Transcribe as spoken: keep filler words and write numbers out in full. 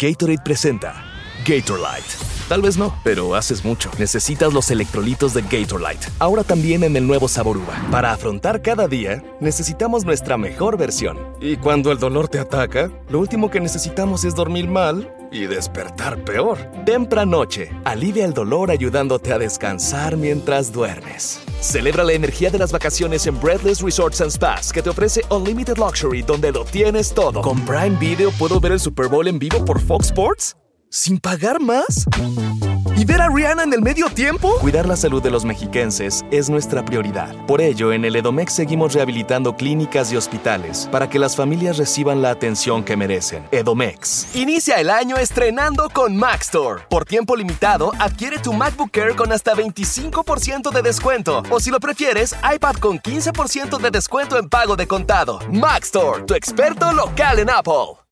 Gatorade presenta Gatorlyte. Tal vez no, pero haces mucho. Necesitas los electrolitos de Gatorlyte. Ahora también en el nuevo sabor uva. Para afrontar cada día, necesitamos nuestra mejor versión. Y cuando el dolor te ataca, lo último que necesitamos es dormir mal y despertar peor. Tempranoche, alivia el dolor ayudándote a descansar mientras duermes. Celebra la energía de las vacaciones en Breathless Resorts and Spas, que te ofrece Unlimited Luxury, donde lo tienes todo. Con Prime Video puedo ver el Super Bowl en vivo por Fox Sports ¿sin pagar más? ¿Y ver a Rihanna en el medio tiempo? Cuidar la salud de los mexiquenses es nuestra prioridad. Por ello, en el Edomex seguimos rehabilitando clínicas y hospitales para que las familias reciban la atención que merecen. Edomex. Inicia el año estrenando con Mac Store. Por tiempo limitado, adquiere tu MacBook Air con hasta veinticinco por ciento de descuento. O si lo prefieres, iPad con quince por ciento de descuento en pago de contado. Mac Store, tu experto local en Apple.